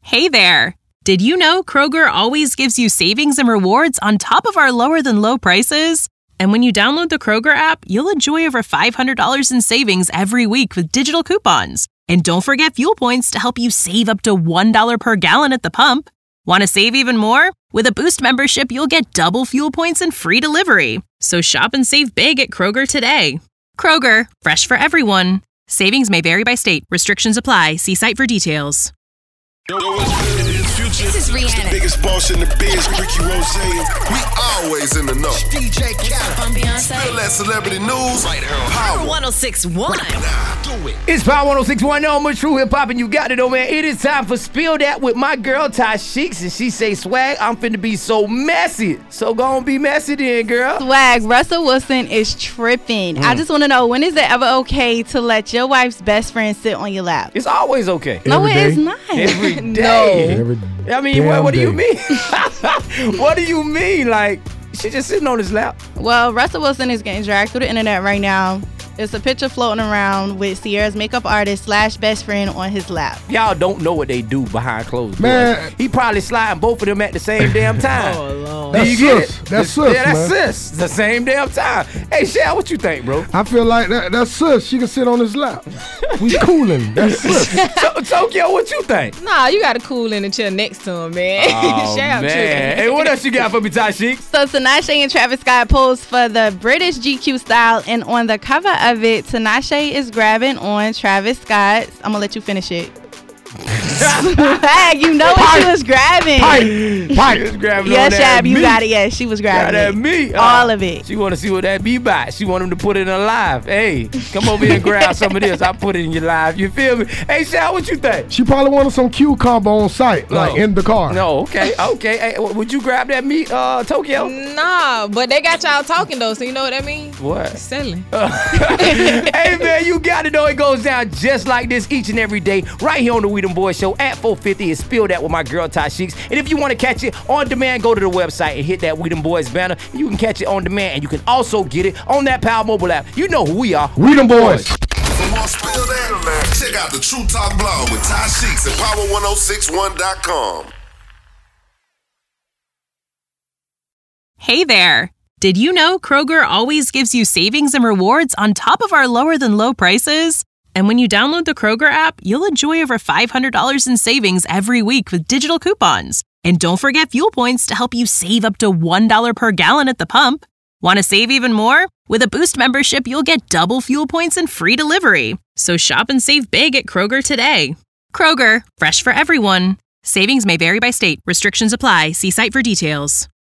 Hey there! Did you know Kroger always gives you savings and rewards on top of our lower-than-low prices? And when you download the Kroger app, you'll enjoy over $500 in savings every week with digital coupons. And don't forget fuel points to help you save up to $1 per gallon at the pump. Want to save even more? With a Boost membership, you'll get double fuel points and free delivery. So shop and save big at Kroger today. Kroger, fresh for everyone. Savings may vary by state. Restrictions apply. See site for details. This is Rihanna. The biggest boss in the biz, Ricky Rose. We always in the know. DJ Khaled. I'm Beyonce. Feel that celebrity news. Right here on Power 106.1. Do it. It's Power 106.1, no more true hip hop, and you got it, oh man. It is time for Spill That with my girl Ty Sheeks, and she say, swag, I'm finna be so messy. So gon' be messy then, girl. Swag, Russell Wilson is tripping. I just want to know, when is it ever okay to let your wife's best friend sit on your lap? It's always okay. No, Every it day. is not. Every day. Every I mean, damn what do you day. mean? What do you mean? Like, she just sitting on his lap. Well, Russell Wilson is getting dragged through the internet right now. There's a picture floating around with Sierra's makeup artist / best friend on his lap. Y'all don't know what they do behind closed doors. Man. He probably sliding both of them at the same damn time. Oh, Lord. Do That's you get sus. it? That's sus, Yeah, that's man. sis. The same damn time. Hey, Shaq, what you think, bro? I feel like that's sus. She can sit on his lap. We cooling. That's sus. Tokyo, what you think? Nah, you gotta cool in the chair next to him, man. Oh, Shout out man. to Hey, what else you got for me, Ty Sheeks? So Tinashe and Travis Scott posed for the British GQ style, and on the cover of it, Tinashe is grabbing on Travis Scott. I'm gonna let you finish it. Swag, you know what she was grabbing. She was grabbing Yes, on that Shab, you meat. got it. Yes, she was Got grabbing that it. meat. All of it. She want to see what that be by. She want him to put it in a live. Hey, come over here and grab some of this. I'll put it in your live. You feel me? Hey, Shaq, what you think? She probably wanted some cucumber on site, like in the car. No, okay. Hey, would you grab that meat, Tokyo? Nah, but they got y'all talking though, so you know what that means? What? Selling. Hey, man, you got to know it goes down just like this each and every day right here on the We Them Boys Show at 450 and Spill That with my girl Ty Sheeks. And if you want to catch it on demand, go to the website and hit that We Them Boys banner. You can catch it on demand, and you can also get it on that Power Mobile app. You know who we are. We them boys. For more Spill That, check out the True Talk blog with Ty Sheeks at power1061.com. Hey there! Did you know Kroger always gives you savings and rewards on top of our lower-than-low prices? And when you download the Kroger app, you'll enjoy over $500 in savings every week with digital coupons. And don't forget fuel points to help you save up to $1 per gallon at the pump. Want to save even more? With a Boost membership, you'll get double fuel points and free delivery. So shop and save big at Kroger today. Kroger, fresh for everyone. Savings may vary by state. Restrictions apply. See site for details.